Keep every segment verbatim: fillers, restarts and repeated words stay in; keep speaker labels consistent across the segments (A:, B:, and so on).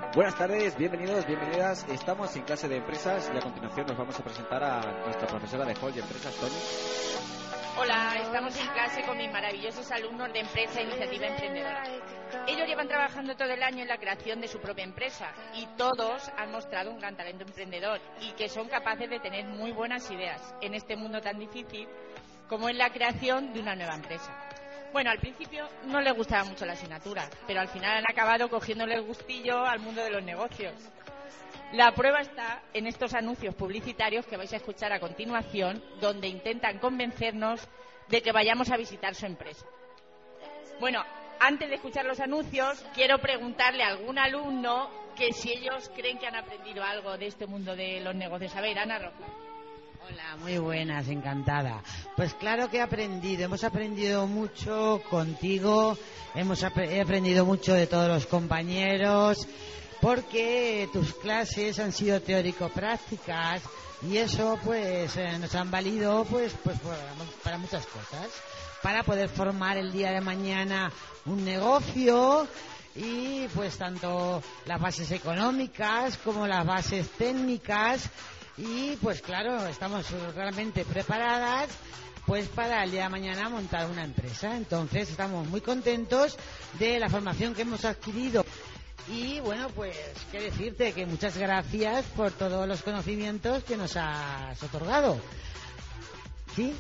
A: Buenas tardes, bienvenidos, bienvenidas. Estamos en clase de empresas y a continuación nos vamos a presentar a nuestra profesora de Hall y Empresas, Tony.
B: Hola, estamos en clase con mis maravillosos alumnos de Empresa e Iniciativa Emprendedora. Ellos llevan trabajando todo el año en la creación de su propia empresa y todos han mostrado un gran talento emprendedor y que son capaces de tener muy buenas ideas en este mundo tan difícil como es la creación de una nueva empresa. Bueno, al principio no les gustaba mucho la asignatura, pero al final han acabado cogiéndole el gustillo al mundo de los negocios. La prueba está en estos anuncios publicitarios que vais a escuchar a continuación, donde intentan convencernos de que vayamos a visitar su empresa. Bueno, antes de escuchar los anuncios, quiero preguntarle a algún alumno que si ellos creen que han aprendido algo de este mundo de los negocios. A ver, Ana Rojo.
C: Hola, muy buenas, encantada. Pues claro que he aprendido, hemos aprendido mucho contigo, hemos ap- he aprendido mucho de todos los compañeros, porque tus clases han sido teórico-prácticas y eso pues eh, nos han valido pues, pues para, para muchas cosas, para poder formar el día de mañana un negocio y pues tanto las bases económicas como las bases técnicas. Y pues claro, estamos realmente preparadas pues para el día de mañana montar una empresa. Entonces estamos muy contentos de la formación que hemos adquirido. Y bueno, pues qué decirte, que muchas gracias por todos los conocimientos que nos has otorgado. ¿Sí?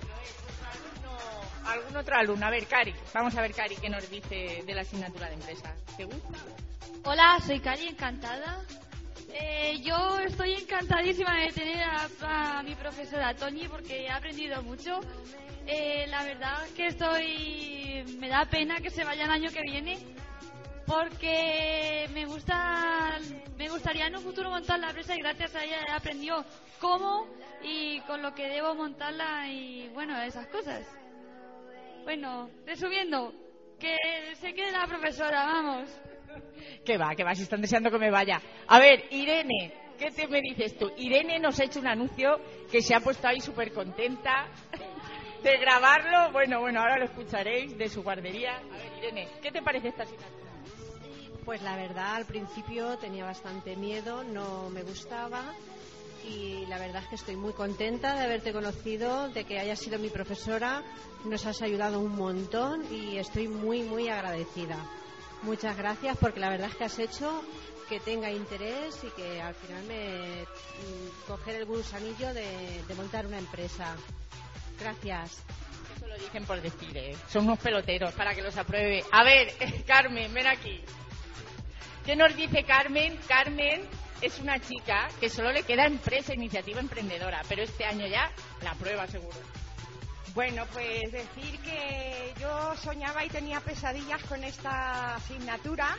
B: ¿Algún otro alumno? A ver, Cari. Vamos a ver, Cari, qué nos dice de la asignatura de empresa. ¿Te gusta?
D: Hola, soy Cari, encantada. Eh, yo estoy encantadísima de tener a, a mi profesora Toñi porque he aprendido mucho. Eh, la verdad que estoy, me da pena que se vaya el año que viene porque me gusta, me gustaría en un futuro montar la empresa y gracias a ella he aprendido cómo y con lo que debo montarla y bueno, esas cosas. Bueno, resumiendo, que se quede la profesora, vamos.
B: Que va, que va, si están deseando que me vaya. A ver, Irene, ¿qué te me dices tú? Irene nos ha hecho un anuncio que se ha puesto ahí súper contenta de grabarlo. Bueno, bueno, ahora lo escucharéis de su guardería. A ver, Irene, ¿qué te parece esta asignatura?
E: Pues la verdad, al principio tenía bastante miedo, no me gustaba y la verdad es que estoy muy contenta de haberte conocido, de que hayas sido mi profesora, nos has ayudado un montón y estoy muy, muy agradecida. Muchas gracias porque la verdad es que has hecho que tenga interés y que al final me mm, coger el gusanillo de, de montar una empresa. Gracias.
B: Eso lo dicen por decir, ¿eh? Son unos peloteros para que los apruebe. A ver, eh, Carmen, ven aquí. ¿Qué nos dice Carmen? Carmen es una chica que solo le queda empresa, iniciativa emprendedora, pero este año ya la aprueba seguro.
F: Bueno, pues decir que yo soñaba y tenía pesadillas con esta asignatura,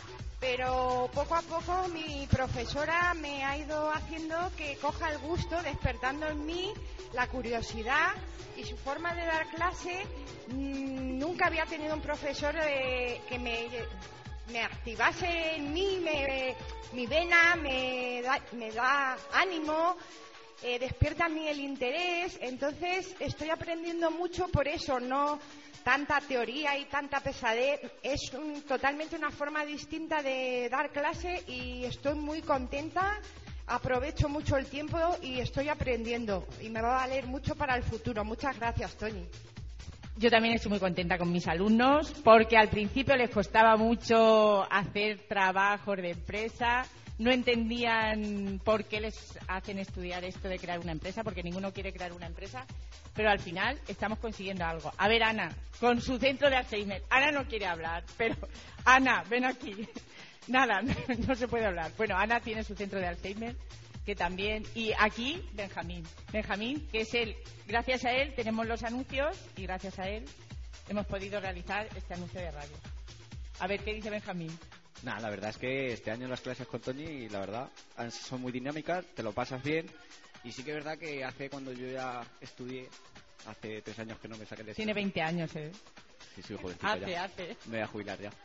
F: pero poco a poco mi profesora me ha ido haciendo que coja el gusto, despertando en mí la curiosidad y su forma de dar clase. Mmm, nunca había tenido un profesor eh, que me, me activase en mí, me, mi vena, me da, me da ánimo. Eh, despierta en mí el interés, entonces estoy aprendiendo mucho por eso, no tanta teoría y tanta pesadez, es un, totalmente una forma distinta de dar clase y estoy muy contenta, aprovecho mucho el tiempo y estoy aprendiendo y me va a valer mucho para el futuro. Muchas gracias, Tony.
B: Yo también estoy muy contenta con mis alumnos porque al principio les costaba mucho hacer trabajos de empresa. No entendían por qué les hacen estudiar esto de crear una empresa, porque ninguno quiere crear una empresa, pero al final estamos consiguiendo algo. A ver, Ana, con su centro de Alzheimer. Ana no quiere hablar, pero Ana, ven aquí. Nada, no se puede hablar. Bueno, Ana tiene su centro de Alzheimer, que también... Y aquí, Benjamín. Benjamín, que es él. Gracias a él tenemos los anuncios y gracias a él hemos podido realizar este anuncio de radio. A ver, ¿qué dice Benjamín?
A: Nada, la verdad es que este año las clases con Tony, la verdad, son muy dinámicas, te lo pasas bien. Y sí que es verdad que hace cuando yo ya estudié, hace tres años que no me saqué el
B: Tiene veinte años, ¿eh?
A: Sí, sí, jovencito
B: hace,
A: ya.
B: Hace, hace.
A: Me voy a jubilar ya.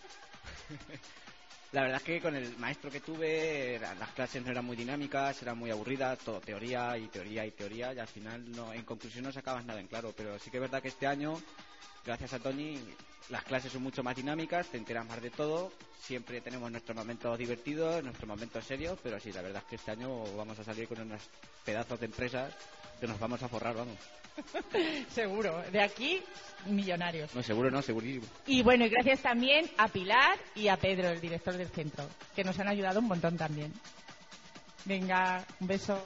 A: La verdad es que con el maestro que tuve, las clases no eran muy dinámicas, eran muy aburridas, todo teoría y teoría y teoría, y al final, no, en conclusión, no sacabas nada en claro. Pero sí que es verdad que este año, gracias a Tony, las clases son mucho más dinámicas, te enteras más de todo, siempre tenemos nuestros momentos divertidos, nuestros momentos serios, pero sí, la verdad es que este año vamos a salir con unos pedazos de empresas que nos vamos a forrar, vamos.
B: Seguro, de aquí, millonarios.
A: No, seguro no, segurísimo.
B: Y bueno, y gracias también a Pilar y a Pedro, el director del centro, que nos han ayudado un montón también. Venga, un beso.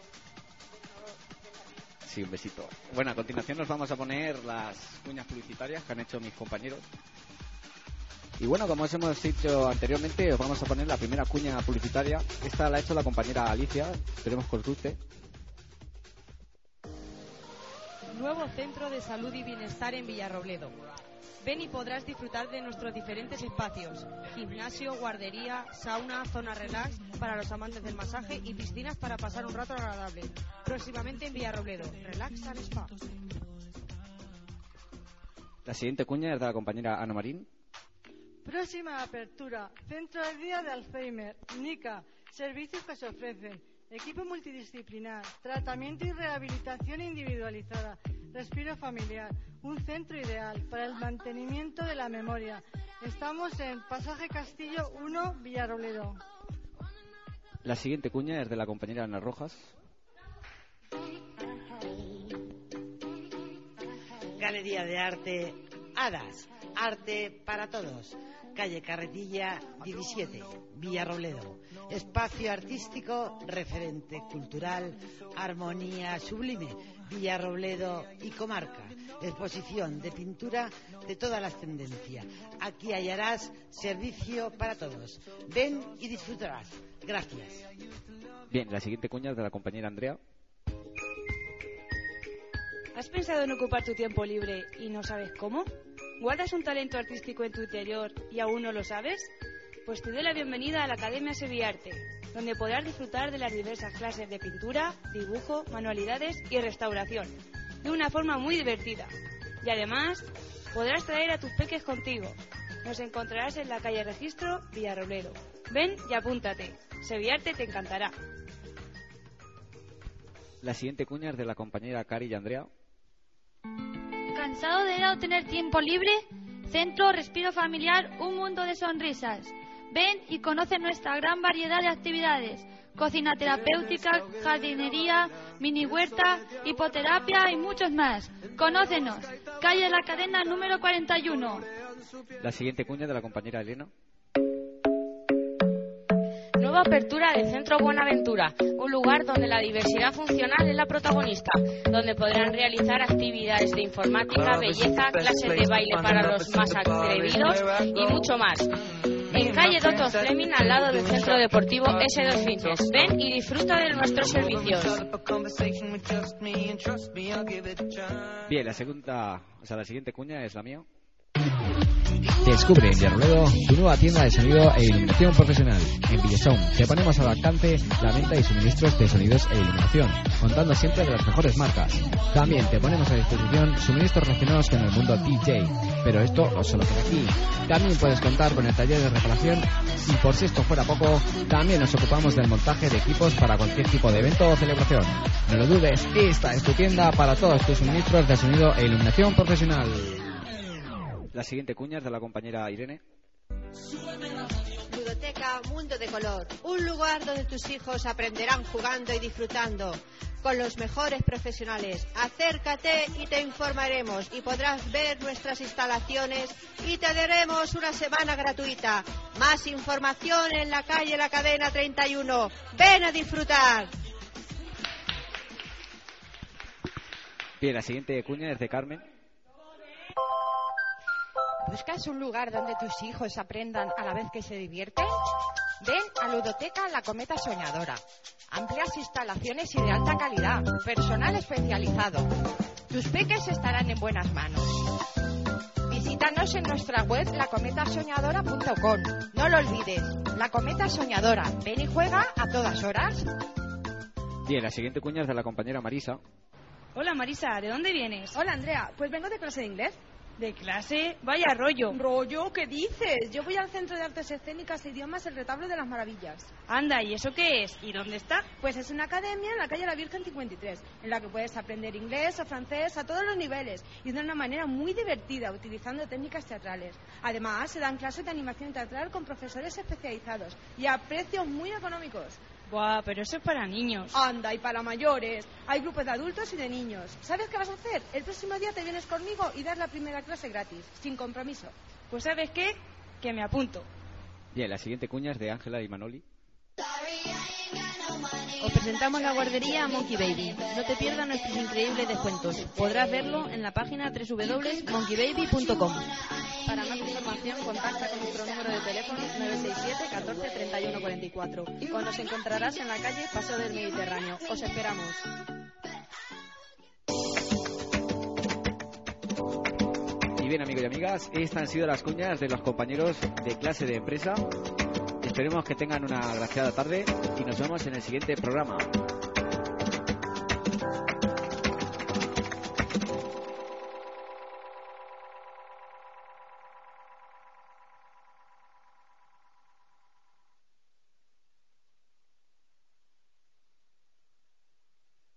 A: Sí, un besito. Bueno, a continuación nos vamos a poner las cuñas publicitarias que han hecho mis compañeros. Y bueno, como os hemos dicho anteriormente, os vamos a poner la primera cuña publicitaria. Esta la ha hecho la compañera Alicia, esperemos que os guste.
G: Nuevo Centro de Salud y Bienestar en Villarrobledo. Ven y podrás disfrutar de nuestros diferentes espacios: gimnasio, guardería, sauna, zona relax para los amantes del masaje y piscinas para pasar un rato agradable. Próximamente en Villarrobledo, Relax and Spa.
A: La siguiente cuña es de la compañera Ana Marín.
H: Próxima apertura: Centro de Día de Alzheimer, NICA, servicios que se ofrecen: equipo multidisciplinar, tratamiento y rehabilitación individualizada, respiro familiar, un centro ideal para el mantenimiento de la memoria. Estamos en Pasaje Castillo uno, Villarrobledo.
A: La siguiente cuña es de la compañera Ana Rojas.
C: Galería de Arte Hadas, arte para todos. Calle Carretilla diecisiete, Villarrobledo. Espacio artístico, referente cultural, armonía sublime, Villarrobledo y comarca. Exposición de pintura de todas las tendencias. Aquí hallarás servicio para todos. Ven y disfrutarás. Gracias.
A: Bien, la siguiente cuña es de la compañera Andrea.
I: ¿Has pensado en ocupar tu tiempo libre y no sabes cómo? ¿Guardas un talento artístico en tu interior y aún no lo sabes? Pues te doy la bienvenida a la Academia Sevillarte, donde podrás disfrutar de las diversas clases de pintura, dibujo, manualidades y restauración, de una forma muy divertida. Y además, podrás traer a tus peques contigo. Nos encontrarás en la calle Registro, Villarrobledo. Ven y apúntate. Sevillarte te encantará.
A: La siguiente cuña es de la compañera Cari y Andrea.
D: ¿Cansado de no tener tiempo libre? Centro Respiro Familiar, un mundo de sonrisas. Ven y conoce nuestra gran variedad de actividades: cocina terapéutica, jardinería, mini huerta, hipoterapia y muchos más. Conócenos. Calle La Cadena número cuarenta y uno.
A: La siguiente cuña de la compañera Elena.
J: Nueva apertura del Centro Buenaventura, un lugar donde la diversidad funcional es la protagonista, donde podrán realizar actividades de informática, belleza, clases de baile para los más atrevidos y mucho más. En calle Doctor Fleming, al lado del Centro Deportivo ese dos Finches. Ven y disfruta de nuestros servicios.
A: Bien, la segunda, o sea, la siguiente cuña es la mía.
K: Descubre en Villarrobledo tu nueva tienda de sonido e iluminación profesional. En Villasound te ponemos al alcance la venta y suministros de sonidos e iluminación, contando siempre de las mejores marcas. También te ponemos a disposición suministros relacionados con el mundo D J, pero esto no solo queda aquí. También puedes contar con el taller de reparación y, por si esto fuera poco, también nos ocupamos del montaje de equipos para cualquier tipo de evento o celebración. No lo dudes, esta es tu tienda para todos tus suministros de sonido e iluminación profesional.
A: La siguiente cuña es de la compañera Irene.
E: Ludoteca Mundo de Color, un lugar donde tus hijos aprenderán jugando y disfrutando con los mejores profesionales. Acércate y te informaremos y podrás ver nuestras instalaciones y te daremos una semana gratuita. Más información en la calle La Cadena treinta y uno. Ven a disfrutar.
A: Bien, la siguiente cuña es de Carmen.
F: ¿Buscas un lugar donde tus hijos aprendan a la vez que se divierten? Ven a Ludoteca La Cometa Soñadora. Amplias instalaciones y de alta calidad. Personal especializado. Tus peques estarán en buenas manos. Visítanos en nuestra web la cometa soñadora punto com. No lo olvides, La Cometa Soñadora. Ven y juega a todas horas.
A: Bien, la siguiente cuña es de la compañera Marisa.
I: Hola Marisa, ¿de dónde vienes?
L: Hola Andrea, pues vengo de clase de inglés.
I: ¿De clase? Vaya rollo.
L: ¿Rollo? ¿Qué dices? Yo voy al Centro de Artes Escénicas e Idiomas El Retablo de las Maravillas.
I: Anda, ¿y eso qué es? ¿Y dónde está?
L: Pues es una academia en la calle La Virgen cincuenta y tres, en la que puedes aprender inglés o francés a todos los niveles y de una manera muy divertida, utilizando técnicas teatrales. Además, se dan clases de animación teatral con profesores especializados y a precios muy económicos.
I: Buah, pero eso es para niños.
L: Anda, y para mayores. Hay grupos de adultos y de niños. ¿Sabes qué vas a hacer? El próximo día te vienes conmigo y das la primera clase gratis, sin compromiso.
I: Pues ¿sabes qué? Que me apunto.
A: Bien, la siguiente cuña es de Ángela y Manoli.
M: Os presentamos la guardería Monkey Baby. No te pierdas nuestros increíbles descuentos. Podrás verlo en la página doble u doble u doble u punto monkey baby punto com.
N: Para más información, contacta con nuestro número de teléfono nueve seis siete, catorce, treinta y uno cuarenta y cuatro o nos encontrarás en la calle Paseo del Mediterráneo. Os esperamos.
A: Y bien, amigos y amigas, estas han sido las cuñas de los compañeros de clase de empresa. Esperemos que tengan una agraciada tarde y nos vemos en el siguiente programa.